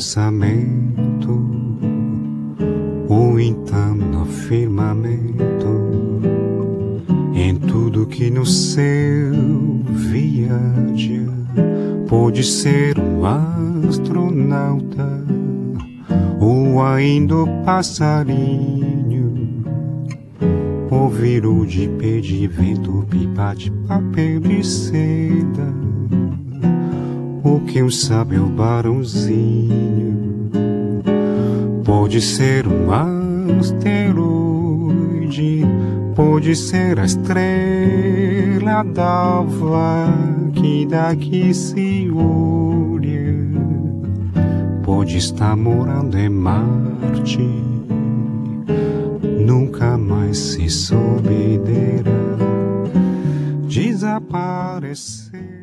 pensamento, ou então no firmamento, em tudo que no céu viaja. Pode ser um astronauta, ou ainda o passarinho, ouvir o de pé de vento, pipa de papel de seda, ou quem sabe o barãozinho. Pode ser um asteroide, pode ser a estrela d'alva que daqui se olha, pode estar morando em Marte, nunca mais se souberá desaparecer.